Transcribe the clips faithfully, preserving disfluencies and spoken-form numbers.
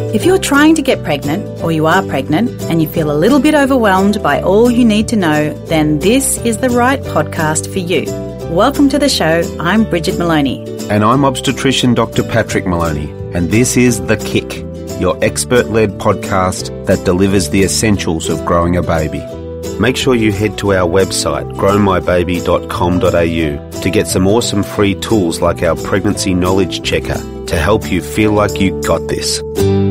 If you're trying to get pregnant, or you are pregnant, and you feel a little bit overwhelmed by all you need to know, then this is the right podcast for you. Welcome to the show. I'm Bridget Maloney. And I'm obstetrician Doctor Patrick Maloney. And this is The Kick, your expert-led podcast that delivers the essentials of growing a baby. Make sure you head to our website, grow my baby dot com dot a u, to get some awesome free tools like our pregnancy knowledge checker to help you feel like you got this.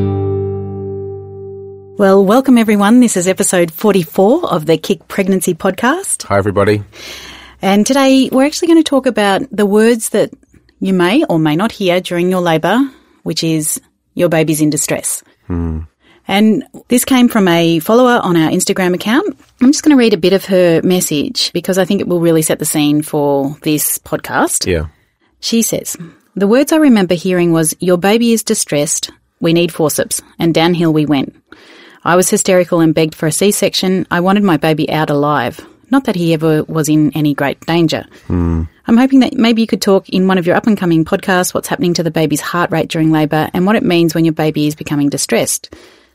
Well, welcome everyone. This is episode forty-four of the Kick Pregnancy Podcast. Hi everybody. And today we're actually going to talk about the words that you may or may not hear during your labour, which is your baby's in distress. Hmm. And this came from a follower on our Instagram account. I'm just going to read a bit of her message because I think it will really set the scene for this podcast. Yeah. She says, the words I remember hearing was, your baby is distressed, we need forceps, and downhill we went. I was hysterical and begged for a C-section. I wanted my baby out alive. Not that he ever was in any great danger. Mm. I'm hoping that maybe you could talk in one of your up-and-coming podcasts what's happening to the baby's heart rate during labour and what it means when your baby is becoming distressed.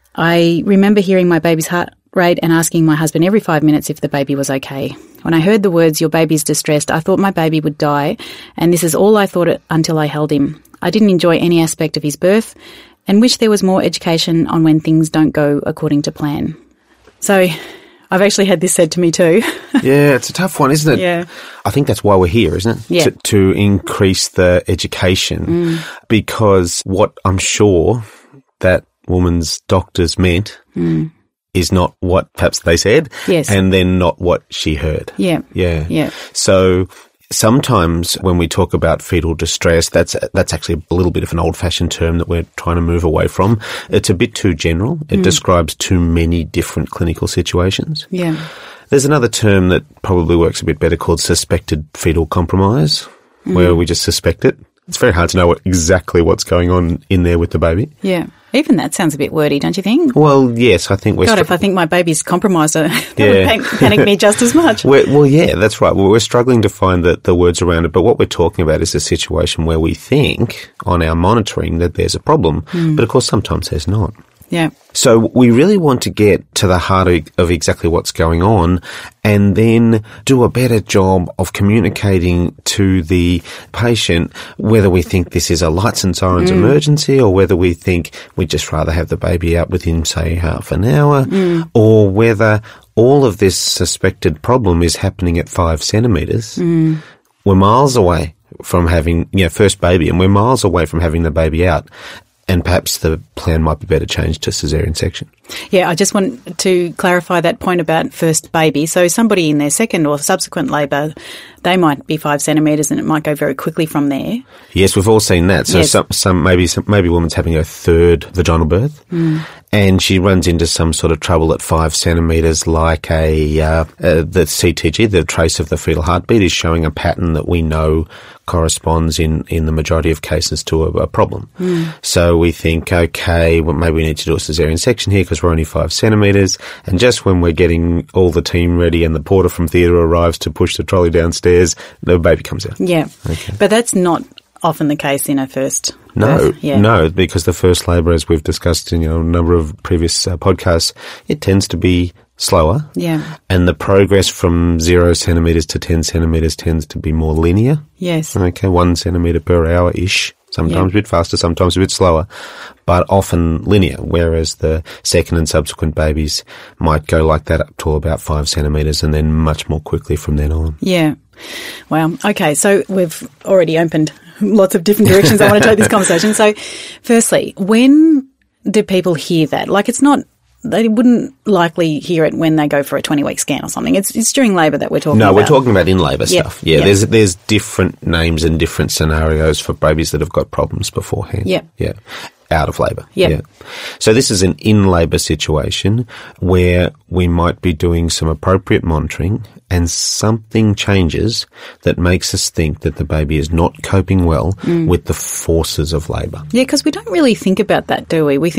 I remember hearing my baby's heart rate and asking my husband every five minutes if the baby was okay. When I heard the words, your baby's distressed, I thought my baby would die, and this is all I thought it until I held him. I didn't enjoy any aspect of his birth and wish there was more education on when things don't go according to plan. So I've actually had this said to me too. Yeah, it's a tough one, isn't it? Yeah. I think that's why we're here, isn't it? Yeah. To, to increase the education, Mm. because what I'm sure that woman's doctors meant Mm. is not what perhaps they said, Yes. and then not what she heard. Yeah. Yeah. Yeah. So sometimes when we talk about fetal distress, that's that's actually a little bit of an old-fashioned term that we're trying to move away from. It's a bit too general. It Mm. describes too many different clinical situations. Yeah. There's another term that probably works a bit better called suspected fetal compromise, Mm. where we just suspect it. It's very hard to know what, exactly what's going on in there with the baby. Yeah. Even that sounds a bit wordy, don't you think? Well, yes, I think we're... God, str- if I think my baby's compromised, that Yeah. would panic, panic me just as much. We're, well, yeah, that's right. Well, we're struggling to find the, the words around it, but what we're talking about is a situation where we think on our monitoring that there's a problem, Mm. but of course sometimes there's not. Yeah. So we really want to get to the heart of, of exactly what's going on and then do a better job of communicating to the patient whether we think this is a lights and sirens Mm. emergency or whether we think we'd just rather have the baby out within, say, half an hour, Mm. or whether all of this suspected problem is happening at five centimetres. Mm. We're miles away from having, you know, first baby, and we're miles away from having the baby out. And perhaps the plan might be better changed to caesarean section. Yeah, I just want to clarify that point about first baby. So somebody in their second or subsequent labour, they might be five centimetres and it might go very quickly from there. Yes, we've all seen that. So Yes. some, some maybe some, maybe a woman's having her third vaginal birth, Mm. and she runs into some sort of trouble at five centimetres, like a uh, uh, the C T G, the trace of the fetal heartbeat, is showing a pattern that we know corresponds in, in the majority of cases to a, a problem. Mm. So we think, okay, well, maybe we need to do a caesarean section here because we're only five centimetres. And just when we're getting all the team ready and the porter from theatre arrives to push the trolley downstairs, the baby comes out. Yeah. Okay. But that's not often the case in a first No, birth. Yeah. no, because the first labour, as we've discussed in you know, a number of previous uh, podcasts, it tends to be slower. Yeah. And the progress from zero centimetres to ten centimetres tends to be more linear. Yes. Okay, one centimetre per hour-ish. Sometimes Yeah. a bit faster, sometimes a bit slower, but often linear, whereas the second and subsequent babies might go like that up to about five centimetres and then much more quickly from then on. Yeah. Wow. Okay. So we've already opened lots of different directions I want to take this conversation. So firstly, when do people hear that? Like it's not, they wouldn't likely hear it when they go for a twenty-week scan or something. It's it's during labour that we're talking no, about. No, we're talking about in labour Yep. stuff. Yeah, Yep. there's there's different names and different scenarios for babies that have got problems beforehand. Yeah. Yeah. Out of labour. Yep. Yeah. So this is an in labour situation where we might be doing some appropriate monitoring and something changes that makes us think that the baby is not coping well Mm. with the forces of labour. Yeah, because we don't really think about that, do we? We think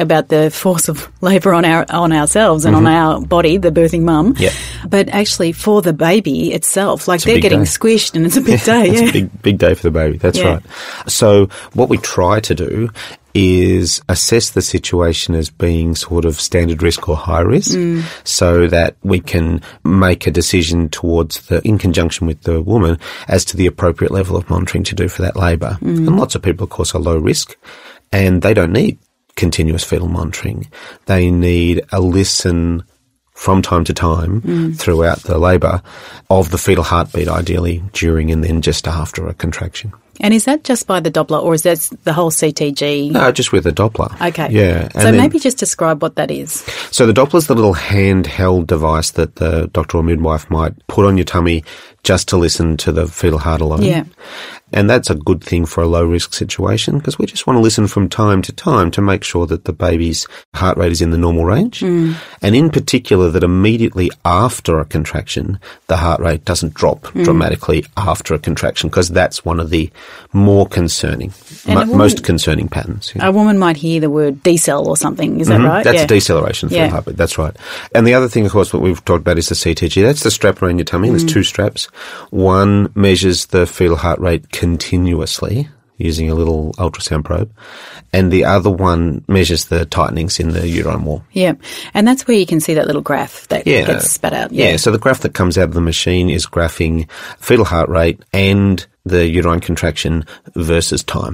about the force of labour on our on ourselves and Mm-hmm. on our body, the birthing mum. Yep. But actually for the baby itself, like It's a they're big getting day. squished and it's a big day. It's Yeah. a big, big day for the baby. That's Yeah. right. So what we try to do is assess the situation as being sort of standard risk or high risk Mm. so that we can make a decision towards the, in conjunction with the woman, as to the appropriate level of monitoring to do for that labour. Mm. And lots of people, of course, are low risk and they don't need continuous fetal monitoring. They need a listen from time to time Mm. throughout the labour of the fetal heartbeat, ideally during and then just after a contraction. And is that just by the Doppler or is that the whole C T G? No, just with a Doppler. Okay. Yeah. So and then- maybe just describe what that is. So the Doppler's the little handheld device that the doctor or midwife might put on your tummy just to listen to the fetal heart alone. Yeah. And that's a good thing for a low-risk situation because we just want to listen from time to time to make sure that the baby's heart rate is in the normal range. Mm. And in particular, that immediately after a contraction, the heart rate doesn't drop Mm. dramatically after a contraction because that's one of the more concerning, And mo- a woman- most concerning patterns. Yeah. A woman might hear the word decel or something. Is that Mhm. right? That's yeah. a deceleration for Yeah. the heartbeat. That's right. And the other thing, of course, what we've talked about is the C T G. That's the strap around your tummy. Mm. There's two straps. One measures the fetal heart rate continuously using a little ultrasound probe, and the other one measures the tightenings in the uterine wall. Yeah. And that's where you can see that little graph that Yeah. gets spat out. Yeah. Yeah. So the graph that comes out of the machine is graphing fetal heart rate and the uterine contraction versus time.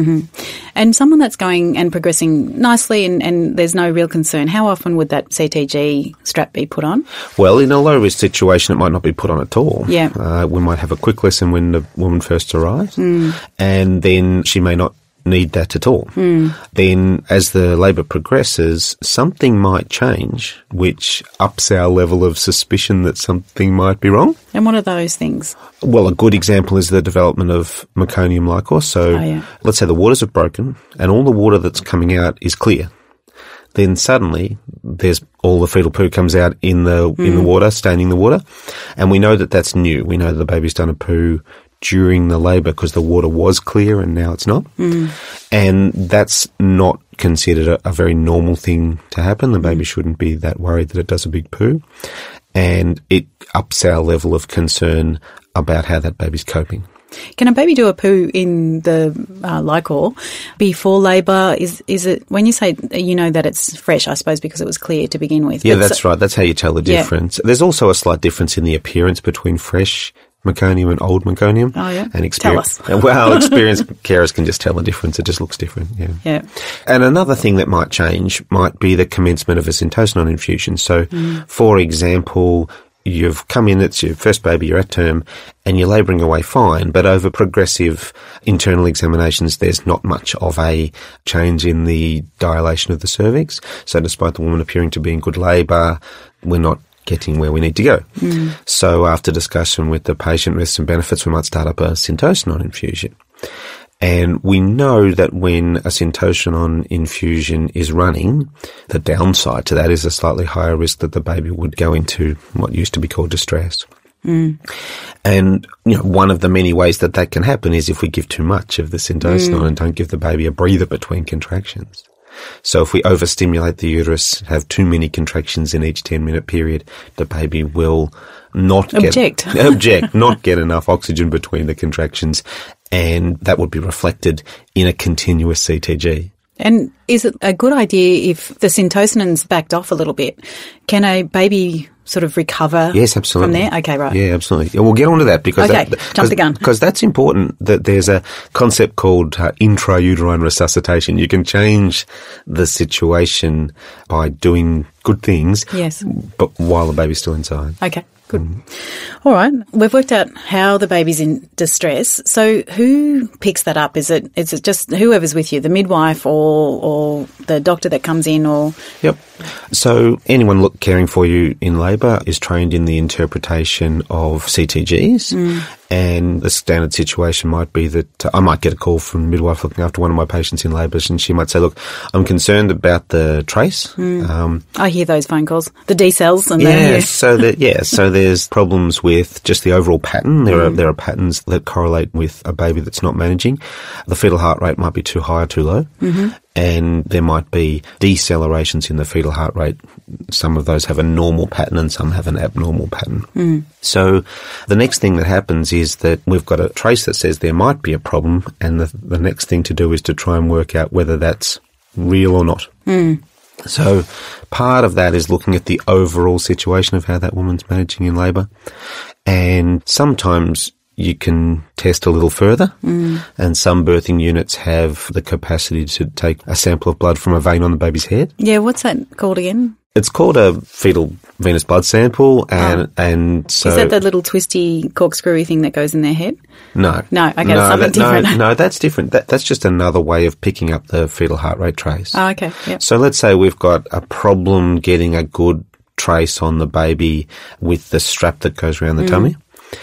And someone that's going and progressing nicely and, and there's no real concern, how often would that C T G strap be put on? Well, in a low-risk situation, it might not be put on at all. Yeah. Uh, we might have a quick lesson when the woman first arrives, and then she may not need that at all. Then as the labour progresses, something might change, which ups our level of suspicion that something might be wrong. And what are those things? Well, a good example is the development of meconium liquor. So Oh, yeah. let's say the waters have broken and all the water that's coming out is clear. Then suddenly there's all the fetal poo comes out in the in the water, staining the water. And we know that that's new. We know the baby's done a poo during the labour because the water was clear and now it's not. And that's not considered a, a very normal thing to happen. The baby shouldn't be that worried that it does a big poo. And it ups our level of concern about how that baby's coping. Can a baby do a poo in the uh, Lycor before labour? Is is it, when you say you know that it's fresh, I suppose because it was clear to begin with. Yeah, But that's so- right. That's how you tell the Yeah. difference. There's also a slight difference in the appearance between fresh meconium and old meconium. Oh, yeah? And Tell experience. Well, experienced carers can just tell the difference. It just looks different. Yeah. Yeah. And another thing that might change might be the commencement of a syntocinon infusion. So, for example, you've come in, it's your first baby, you're at term, and you're labouring away fine, but over progressive internal examinations, there's not much of a change in the dilation of the cervix. So despite the woman appearing to be in good labour, we're not getting where we need to go. So after discussion with the patient, risks and benefits, we might start up a syntocinon infusion. And we know that when a syntocinon infusion is running, the downside to that is a slightly higher risk that the baby would go into what used to be called distress. And, you know, one of the many ways that that can happen is if we give too much of the syntocinon and don't give the baby a breather between contractions. So if we overstimulate the uterus, have too many contractions in each ten-minute period, the baby will not Object. get object, not get enough oxygen between the contractions, and that would be reflected in a continuous C T G. And is it a good idea if the syntocinon's backed off a little bit? Can a baby sort of recover Yes, absolutely. from there? Okay, right. Yeah, absolutely. Yeah, we'll get on to that because Okay, that, jump the gun. Because that's important. That there's a concept called uh, intrauterine resuscitation. You can change the situation by doing good things, Yes. but while the baby's still inside. Okay, good. All right. We've worked out how the baby's in distress. So who picks that up? Is it is it just whoever's with you, the midwife or or the doctor that comes in or... Yep. So anyone look, caring for you in labour is trained in the interpretation of C T Gs. And the standard situation might be that uh, I might get a call from a midwife looking after one of my patients in labour, and she might say, look, I'm concerned about the trace. Um, I hear those phone calls, the D cells and yeah, the... so that, yeah, so there there's problems with just the overall pattern. There mm. are there are patterns that correlate with a baby that's not managing. The fetal heart rate might be too high or too low, mm-hmm. and there might be decelerations in the fetal heart rate. Some of those have a normal pattern and some have an abnormal pattern. Mm. So the next thing that happens is that we've got a trace that says there might be a problem, and the, the next thing to do is to try and work out whether that's real or not. Mm. So part of that is looking at the overall situation of how that woman's managing in labour. And sometimes you can test a little further, mm. and some birthing units have the capacity to take a sample of blood from a vein on the baby's head. Yeah, what's that called again? It's called a fetal venous blood sample, and oh. and so is that the little twisty corkscrewy thing that goes in their head? No, no, okay, no, something that, different. No, no, that's different. That, that's just another way of picking up the fetal heart rate trace. Oh, okay. Yep. So let's say we've got a problem getting a good trace on the baby with the strap that goes around the mm. tummy.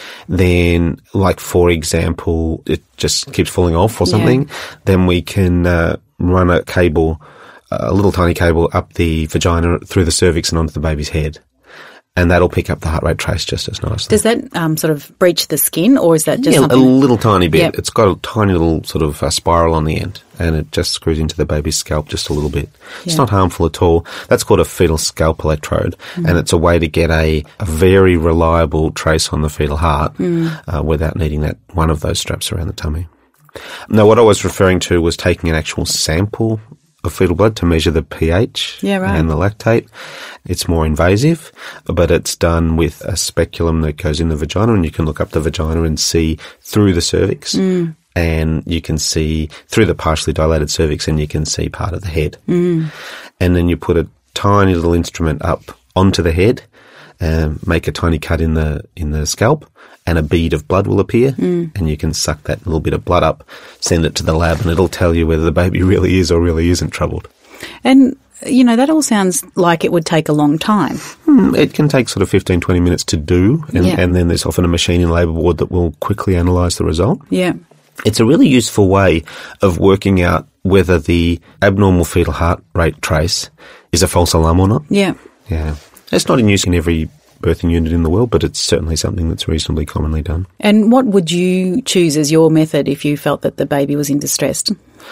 Then, like for example, it just keeps falling off or something. Yeah. Then we can uh, run a cable. a little tiny cable up the vagina through the cervix and onto the baby's head. And that'll pick up the heart rate trace just as nicely. Does that um, sort of breach the skin, or is that just yeah, something? a little tiny bit. Yep. It's got a tiny little sort of uh, spiral on the end, and it just screws into the baby's scalp just a little bit. Yeah. It's not harmful at all. That's called a fetal scalp electrode, mm. and it's a way to get a, a very reliable trace on the fetal heart mm. uh, without needing that one of those straps around the tummy. Now, what I was referring to was taking an actual sample of fetal blood to measure the pH yeah, right. and the lactate. It's more invasive, but it's done with a speculum that goes in the vagina, and you can look up the vagina and see through the cervix, mm. and you can see through the partially dilated cervix, and you can see part of the head. Mm. And then you put a tiny little instrument up onto the head, and make a tiny cut in the in the scalp, and a bead of blood will appear, mm. and you can suck that little bit of blood up, send it to the lab, and it'll tell you whether the baby really is or really isn't troubled. And, you know, that all sounds like it would take a long time. Mm, it can take sort of fifteen, twenty minutes to do, and, yeah. and then there's often a machine in labour ward that will quickly analyse the result. Yeah. It's a really useful way of working out whether the abnormal fetal heart rate trace is a false alarm or not. Yeah. Yeah. It's not in use in every birthing unit in the world, but it's certainly something that's reasonably commonly done. And what would you choose as your method if you felt that the baby was in distress?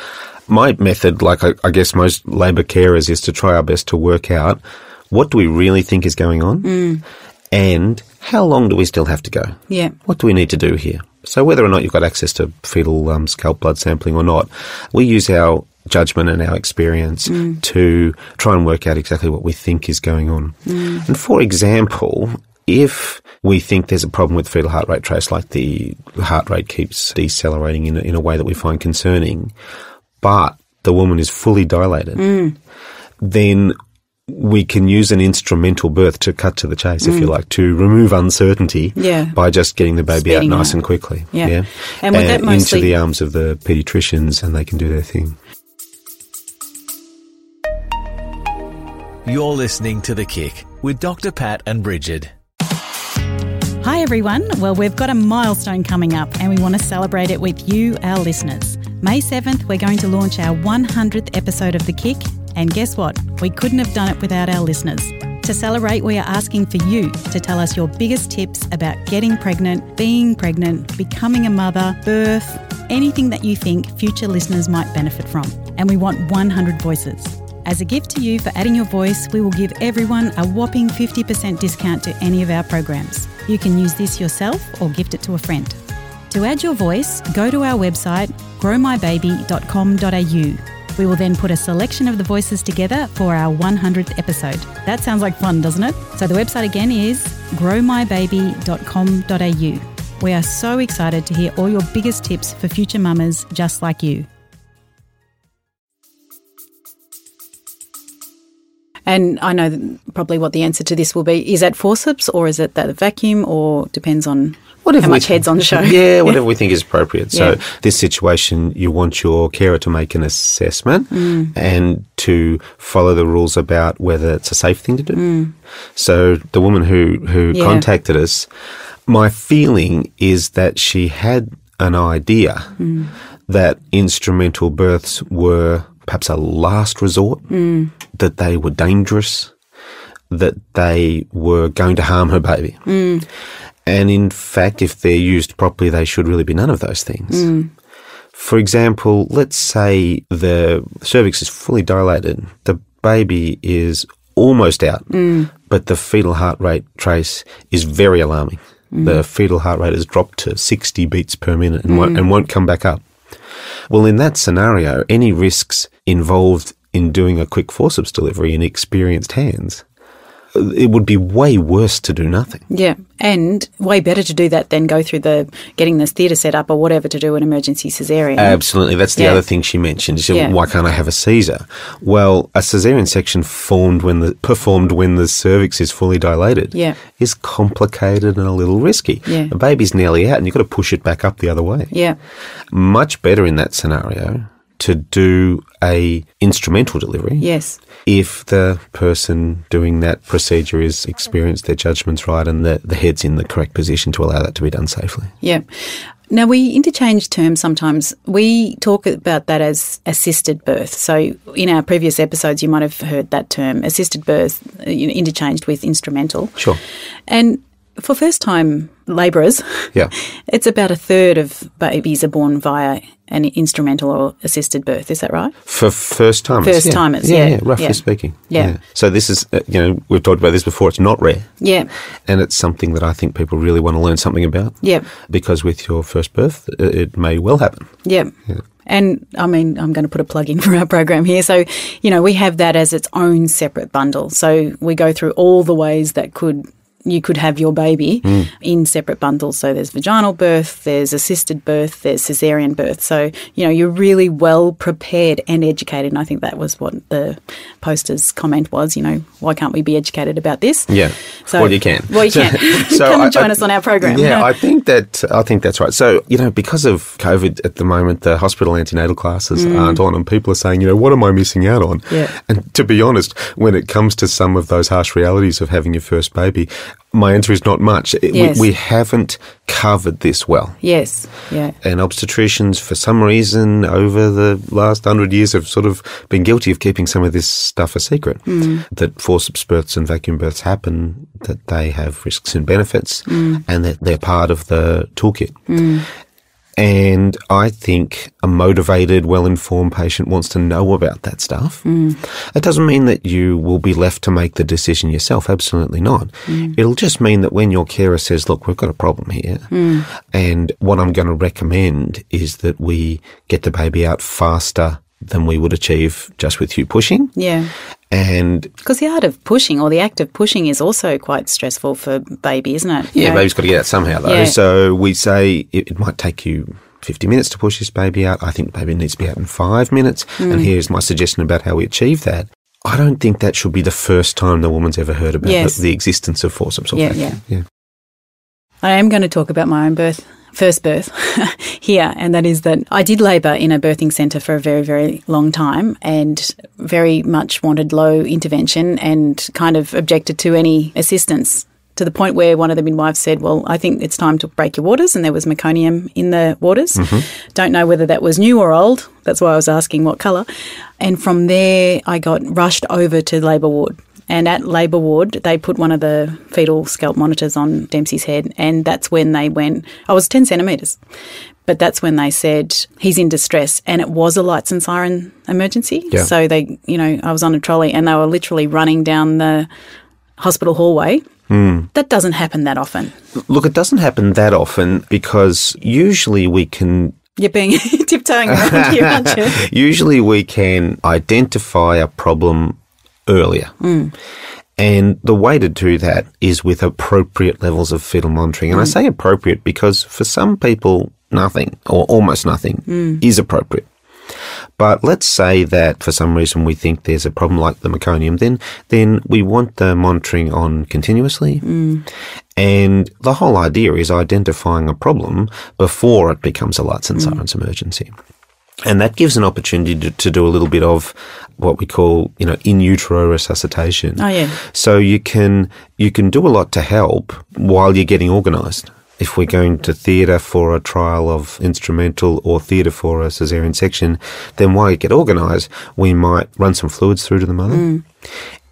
My method, like I, I guess most labour carers, is to try our best to work out what do we really think is going on, mm. and how long do we still have to go? Yeah. What do we need to do here? So whether or not you've got access to fetal um, scalp blood sampling or not, we use our judgment and our experience mm. to try and work out exactly what we think is going on. Mm. And for example, if we think there's a problem with fetal heart rate trace, like the heart rate keeps decelerating in a, in a way that we find concerning, but the woman is fully dilated, mm. then we can use an instrumental birth to cut to the chase, mm. if you like, to remove uncertainty yeah. by just getting the baby Speeding out nice out. and quickly. Yeah. yeah? And, would that mostly into the arms of the paediatricians, and they can do their thing. You're listening to The Kick with Doctor Pat and Bridget. Hi everyone. Well, we've got a milestone coming up and we want to celebrate it with you, our listeners. May seventh, we're going to launch our one hundredth episode of The Kick, and guess what? We couldn't have done it without our listeners. To celebrate, we are asking for you to tell us your biggest tips about getting pregnant, being pregnant, becoming a mother, birth, anything that you think future listeners might benefit from. And we want one hundred voices. As a gift to you for adding your voice, we will give everyone a whopping fifty percent discount to any of our programs. You can use this yourself or gift it to a friend. To add your voice, go to our website, grow my baby dot com dot a u. We will then put a selection of the voices together for our one hundredth episode. That sounds like fun, doesn't it? So the website again is grow my baby dot com dot a u. We are so excited to hear all your biggest tips for future mamas just like you. And I know probably what the answer to this will be. Is that forceps, or is it that vacuum, or depends on whatever how much head's on the show? Yeah, whatever yeah. we think is appropriate. So yeah. this situation, you want your carer to make an assessment mm. and to follow the rules about whether it's a safe thing to do. Mm. So the woman who, who yeah. contacted us, my feeling is that she had an idea mm. that instrumental births were perhaps a last resort, mm. that they were dangerous, that they were going to harm her baby. Mm. And in fact, if they're used properly, they should really be none of those things. Mm. For example, let's say the cervix is fully dilated, the baby is almost out, mm. but the fetal heart rate trace is very alarming. Mm. The fetal heart rate has dropped to sixty beats per minute and, mm. won't, and won't come back up. Well, in that scenario, any risks involved in doing a quick forceps delivery in experienced hands, it would be way worse to do nothing. Yeah, and way better to do that than go through the getting this theatre set up or whatever to do an emergency caesarean. Absolutely. That's the yeah. other thing she mentioned. She said, yeah. why can't I have a Caesar? Well, a caesarean section formed when the, performed when the cervix is fully dilated yeah. is complicated and a little risky. Yeah. The baby's nearly out and you've got to push it back up the other way. Yeah. Much better in that scenario to do a instrumental delivery. Yes. If the person doing that procedure is experienced, their judgment's right, and the, the head's in the correct position to allow that to be done safely. Yeah. Now, we interchange terms sometimes. We talk about that as assisted birth. So in our previous episodes, you might have heard that term, assisted birth, you know, interchanged with instrumental. Sure. And for first-time labourers, yeah. it's about a third of babies are born via an instrumental or assisted birth. Is that right? For first-timers? First-timers, yeah. yeah. Yeah, yeah roughly yeah. speaking. Yeah. yeah. So this is, uh, you know, we've talked about this before, it's not rare. Yeah. And it's something that I think people really want to learn something about. Yeah. Because with your first birth, it, it may well happen. Yeah. yeah. And, I mean, I'm going to put a plug in for our program here. So, you know, we have that as its own separate bundle. So we go through all the ways that could you could have your baby mm. in separate bundles. So there's vaginal birth, there's assisted birth, there's caesarean birth. So, you know, you're really well prepared and educated. And I think that was what the poster's comment was, you know, why can't we be educated about this? Yeah, so, well, you can. Well, you can. so Come I, and join I, us on our program. Yeah, yeah, I think that I think that's right. So, you know, because of COVID at the moment, the hospital antenatal classes mm. aren't on and people are saying, you know, what am I missing out on? Yeah. And to be honest, when it comes to some of those harsh realities of having your first baby, my answer is not much. Yes. We, we haven't covered this well. Yes, yeah. And obstetricians, for some reason, over the last hundred years have sort of been guilty of keeping some of this stuff a secret. Mm. That forceps births and vacuum births happen, that they have risks and benefits, mm. and that they're part of the toolkit. Mm. And I think a motivated, well-informed patient wants to know about that stuff. Mm. It doesn't mean that you will be left to make the decision yourself. Absolutely not. Mm. It'll just mean that when your carer says, look, we've got a problem here, mm. and what I'm going to recommend is that we get the baby out faster than we would achieve just with you pushing. Yeah. And because the art of pushing or the act of pushing is also quite stressful for baby, isn't it? Yeah, you know? baby's got to get out somehow though. Yeah. So we say it, it might take you fifty minutes to push this baby out. I think the baby needs to be out in five minutes. Mm. And here's my suggestion about how we achieve that. I don't think that should be the first time the woman's ever heard about yes. the, the existence of forceps or yeah, vacuum. Yeah. yeah. I am going to talk about my own birth. First birth here, and that is that I did labour in a birthing centre for a very, very long time and very much wanted low intervention and kind of objected to any assistance, to the point where one of the midwives said, well, I think it's time to break your waters, and there was meconium in the waters. Mm-hmm. Don't know whether that was new or old. That's why I was asking what colour. And from there I got rushed over to labour ward. And at labour ward, they put one of the fetal scalp monitors on Dempsey's head, and that's when they went, I was ten centimetres, but that's when they said, he's in distress, and it was a lights and siren emergency. Yeah. So they, you know, I was on a trolley and they were literally running down the hospital hallway. Mm. That doesn't happen that often. Look, it doesn't happen that often because usually we can... You're being tiptoeing around here, aren't you? Usually we can identify a problem earlier. Mm. And the way to do that is with appropriate levels of fetal monitoring. And mm. I say appropriate because for some people, nothing or almost nothing mm. is appropriate. But let's say that for some reason we think there's a problem like the meconium, then then we want the monitoring on continuously. Mm. And the whole idea is identifying a problem before it becomes a lights and sirens mm. emergency. And that gives an opportunity to, to do a little bit of what we call, you know, in utero resuscitation. Oh, yeah. So you can you can do a lot to help while you're getting organised. If we're going to theatre for a trial of instrumental or theatre for a caesarean section, then while you get organised, we might run some fluids through to the mother. Mm.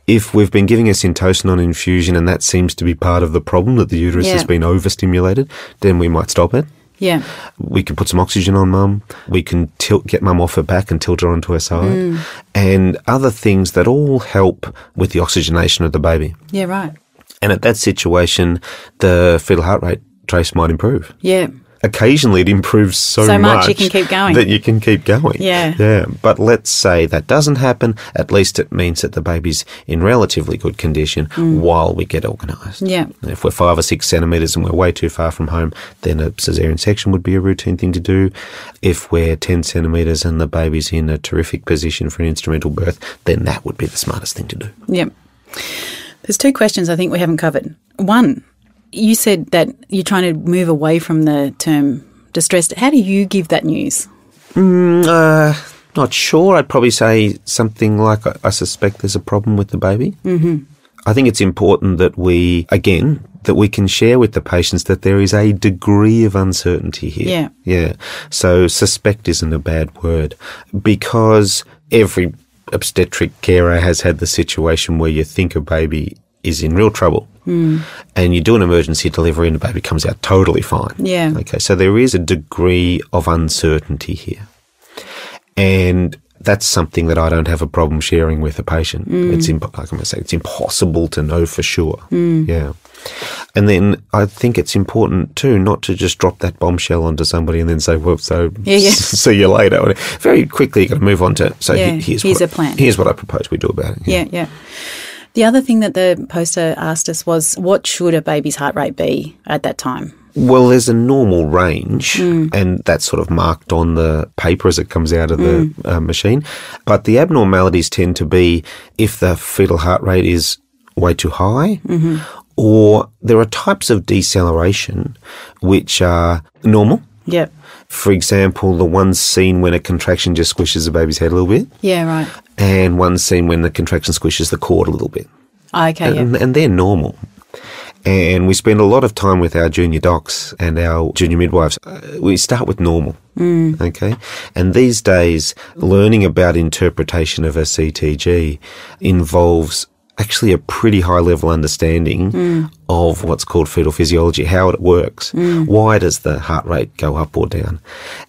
If we've been giving a Syntocinon on infusion and that seems to be part of the problem, that the uterus Yeah. has been overstimulated, then we might stop it. Yeah. We can put some oxygen on mum. We can tilt, get mum off her back and tilt her onto her side. Mm. And other things that all help with the oxygenation of the baby. Yeah, right. And at that situation, the fetal heart rate trace might improve. Yeah. Occasionally it improves so, So much you can keep going. that you can keep going. Yeah. Yeah. But let's say that doesn't happen. At least it means that the baby's in relatively good condition while we get organised. Yeah. If we're five or six centimetres and we're way too far from home, then a caesarean section would be a routine thing to do. If we're ten centimetres and the baby's in a terrific position for an instrumental birth, then that would be the smartest thing to do. Yep. There's two questions I think we haven't covered. One, you said that you're trying to move away from the term distressed. How do you give that news? Mm, uh, not sure. I'd probably say something like, I, I suspect there's a problem with the baby. Mm-hmm. I think it's important that we, again, that we can share with the patients that there is a degree of uncertainty here. Yeah. Yeah. So suspect isn't a bad word, because every obstetric carer has had the situation where you think a baby is in real trouble. Mm. And you do an emergency delivery and the baby comes out totally fine. Yeah. Okay, so there is a degree of uncertainty here. And that's something that I don't have a problem sharing with a patient. Mm. It's imp- like I'm going to say, it's impossible to know for sure. Mm. Yeah. And then I think it's important too not to just drop that bombshell onto somebody and then say, well, so yeah, yeah. see you later. Very quickly you've got to move on to, so yeah, here's, here's what, a plan. Here's what I propose we do about it. Yeah, yeah. yeah. The other thing that the poster asked us was, what should a baby's heart rate be at that time? Well, there's a normal range, Mm. and that's sort of marked on the paper as it comes out of Mm. the uh, machine. But the abnormalities tend to be if the fetal heart rate is way too high, mm-hmm. or there are types of deceleration which are normal. Yep. For example, the one's seen when a contraction just squishes the baby's head a little bit, Yeah, right. and one's seen when the contraction squishes the cord a little bit. Okay, yeah. And, and they're normal. And we spend a lot of time with our junior docs and our junior midwives. Uh, we start with normal, mm. okay? And these days, learning about interpretation of a C T G involves actually a pretty high-level understanding mm. of what's called fetal physiology, how it works. Mm. Why does the heart rate go up or down?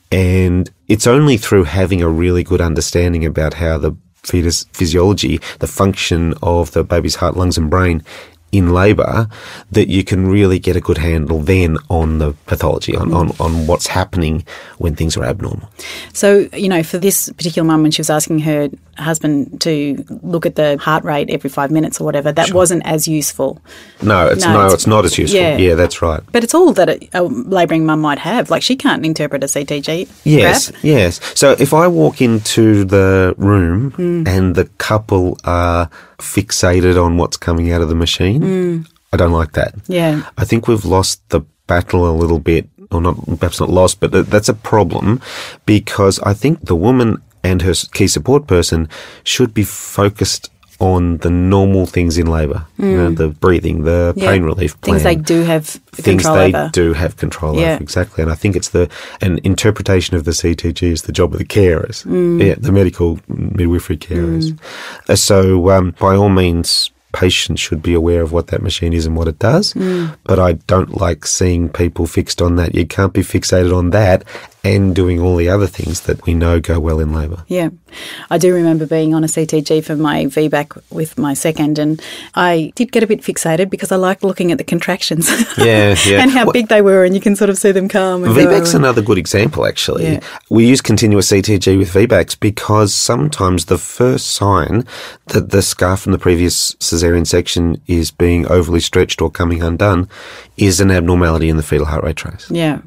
And it's only through having a really good understanding about how the fetus physiology, the function of the baby's heart, lungs and brain in labour, that you can really get a good handle then on the pathology, on, on, on what's happening when things are abnormal. So, you know, for this particular mum, when she was asking her husband to look at the heart rate every five minutes or whatever, that sure. wasn't as useful. No, it's no, no it's, it's not as useful. Yeah. yeah, that's right. But it's all that a, a labouring mum might have. Like, she can't interpret a C T G. Yes, graph. yes. So if I walk into the room mm. and the couple are fixated on what's coming out of the machine, mm. I don't like that. Yeah. I think we've lost the battle a little bit, or not, perhaps not lost, but that's a problem, because I think the woman and her key support person should be focused on the normal things in labour, mm. you know, the breathing, the yeah. pain relief plan. Things they do have things control they over. do have control yeah. over, exactly. And I think it's the, an interpretation of the C T G is the job of the carers, mm. yeah, the medical midwifery carers. Mm. So um, by all means, patients should be aware of what that machine is and what it does, mm. but I don't like seeing people fixed on that. You can't be fixated on that and doing all the other things that we know go well in labour. Yeah. I do remember being on a C T G for my V BAC with my second, and I did get a bit fixated because I liked looking at the contractions. Yeah, yeah. and how well, big they were, and you can sort of see them come. And V BAC's another good example, actually. Yeah. We use continuous C T G with V BACs because sometimes the first sign that the scar from the previous caesarean section is being overly stretched or coming undone is an abnormality in the fetal heart rate trace. Yeah.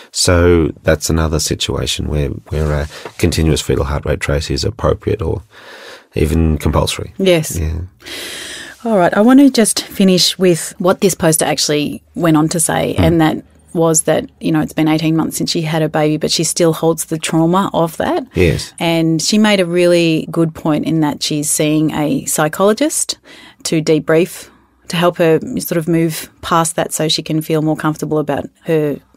So that's another situation where, where a continuous fetal heart rate trace is appropriate or even compulsory. Yes. Yeah. All right. I want to just finish with what this poster actually went on to say, mm. and that was that, you know, it's been eighteen months since she had a baby, but she still holds the trauma of that. Yes. And she made a really good point in that she's seeing a psychologist to debrief, to help her sort of move past that so she can feel more comfortable about her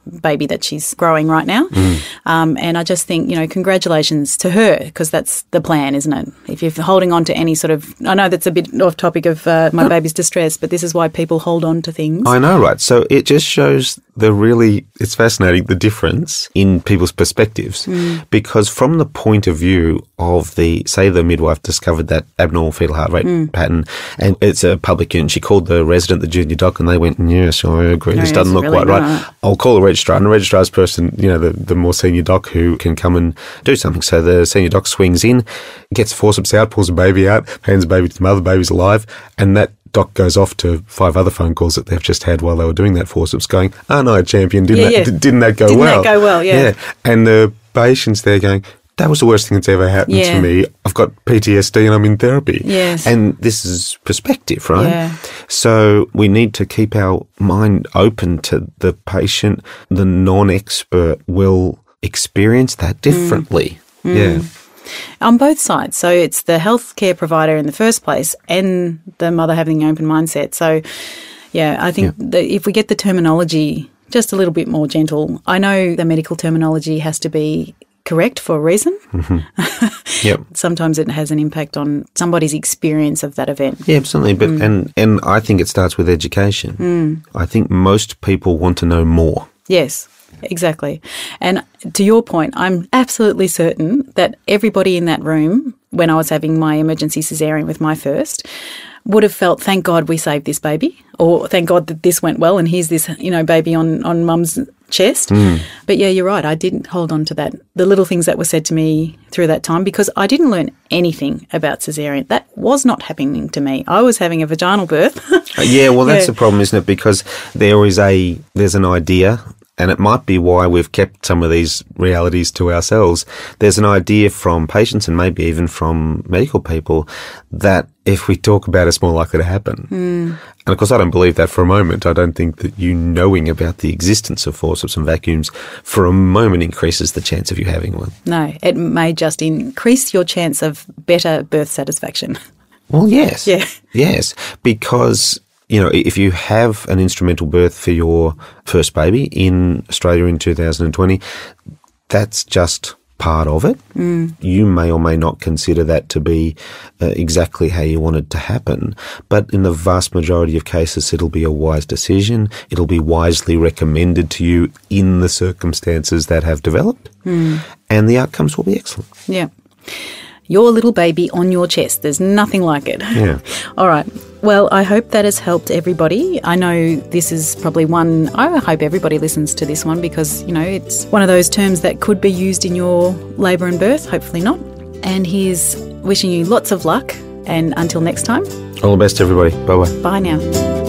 baby that she's growing right now. Mm. Um, and I just think, you know, congratulations to her, because that's the plan, isn't it? If you're holding on to any sort of, I know that's a bit off topic of uh, my baby's distress, but this is why people hold on to things. I know, right? So it just shows the really, it's fascinating, the difference in people's perspectives. Mm. Because from the point of view of the, say the midwife discovered that abnormal fetal heart rate mm. pattern, and it's a public unit, she called the resident, the junior doc, and they went, yes, I agree, this doesn't look really quite right. right. I'll call the registrar, and the registrar's person, you know, the, the more senior doc who can come and do something. So the senior doc swings in, gets forceps out, pulls the baby out, hands the baby to the mother, the baby's alive, and that doc goes off to five other phone calls that they've just had while they were doing that forceps going, oh no, champion, didn't, yeah, that, yeah. didn't that go didn't well? Didn't that go well, yeah. yeah. And the patient's there going, that was the worst thing that's ever happened yeah. to me. I've got P T S D and I'm in therapy. Yes. And this is perspective, right? Yeah. So we need to keep our mind open to the patient. The non-expert will experience that differently. Mm. Yeah. Mm. On both sides. So it's the healthcare provider in the first place and the mother having an open mindset. So, yeah, I think yeah. that if we get the terminology just a little bit more gentle, I know the medical terminology has to be correct for a reason. Mm-hmm. Yep. Sometimes it has an impact on somebody's experience of that event. Yeah, absolutely. But mm. and, and I think it starts with education. Mm. I think most people want to know more. Yes. Exactly. And to your point, I'm absolutely certain that everybody in that room, when I was having my emergency cesarean with my first, would have felt, thank God we saved this baby, or thank God that this went well and here's this, you know, baby on, on mum's chest. Mm. But yeah, you're right. I didn't hold on to that, the little things that were said to me through that time, because I didn't learn anything about cesarean. That was not happening to me. I was having a vaginal birth. yeah, well, that's yeah. the problem, isn't it? Because there is a, there's an idea. And it might be why we've kept some of these realities to ourselves. There's an idea from patients and maybe even from medical people that if we talk about it, it's more likely to happen. Mm. And of course, I don't believe that for a moment. I don't think that you knowing about the existence of forceps and vacuums for a moment increases the chance of you having one. No, it may just increase your chance of better birth satisfaction. Well, yes. Yeah. Yes, because you know, if you have an instrumental birth for your first baby in Australia in two thousand twenty, that's just part of it. Mm. You may or may not consider that to be uh, exactly how you want it to happen. But in the vast majority of cases, it'll be a wise decision. It'll be wisely recommended to you in the circumstances that have developed. Mm. And the outcomes will be excellent. Yeah. Your little baby on your chest. There's nothing like it. Yeah. All right. Well, I hope that has helped everybody. I know this is probably one, I hope everybody listens to this one because, you know, it's one of those terms that could be used in your labour and birth, hopefully not. And here's wishing you lots of luck, and until next time. All the best, everybody. Bye-bye. Bye now.